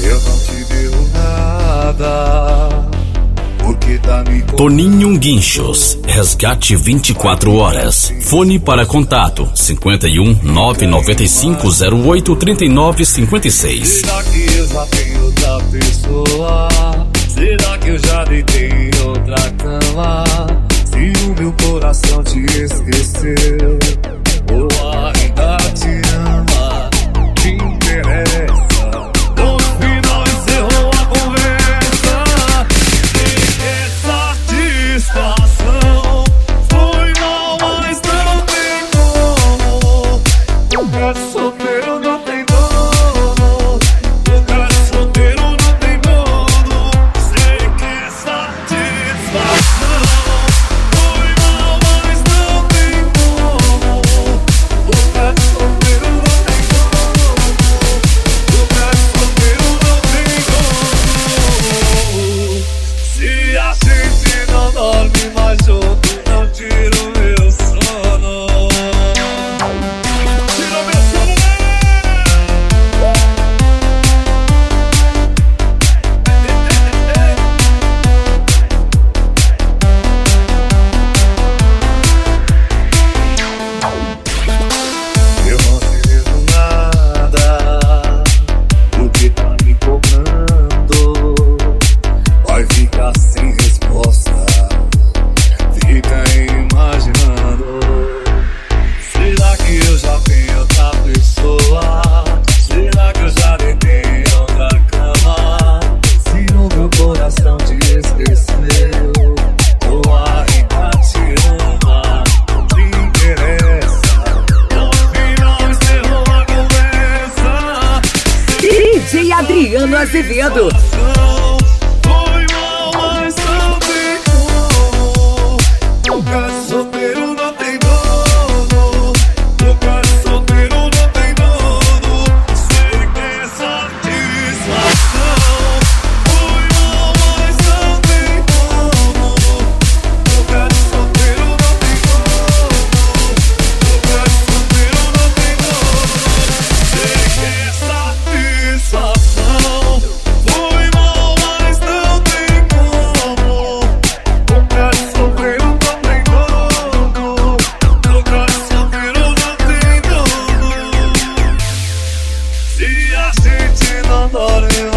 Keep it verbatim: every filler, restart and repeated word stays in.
Eu não te devo nada, porque tá me cobrando. Toninho Guinchos, resgate vinte e quatro horas. Fone para contato cinquenta e um, nove nove cinco zero oito, trinta e nove cinquenta e seis. Será que eu já tenho outra pessoa? Será que eu já deitei em outra cama? Se o meu coração te esqueceu, ou ainda te ama, te interessa. No final encerrou a conversa. E satisfação foi mal, mas não tem como. O cara solteiro não tem dono. O cara solteiro não tem dono. Sei que é satisfação foi mal, mas não tem como. O cara solteiro não tem dono. O cara solteiro não tem dono. Se a gente não dorme mais junto, não tira o meu sono. Tira o meu sono, né? Eu não te devo nada, porque tá me cobrando. Vai ficar sem resposta, fica imaginando. Será que eu já tenho outra pessoa? Será que eu já deitei em outra cama? Se o meu coração te esqueceu, ou ainda te ama, te interessa. No final encerrou a conversa. D J Adriano Azevedo. Foi mal, mas não tem como. O cara solteiro não tem dono. O cara solteiro não tem dono. Sei que é satisfação foi mal, mas não tem como. O cara solteiro não tem dono. O cara solteiro não tem dono. Sei que é satisfação foi mal, mas não tem como. O cara solteiro não tem dono. O cara solteiro não tem dono. Se a gente não dorme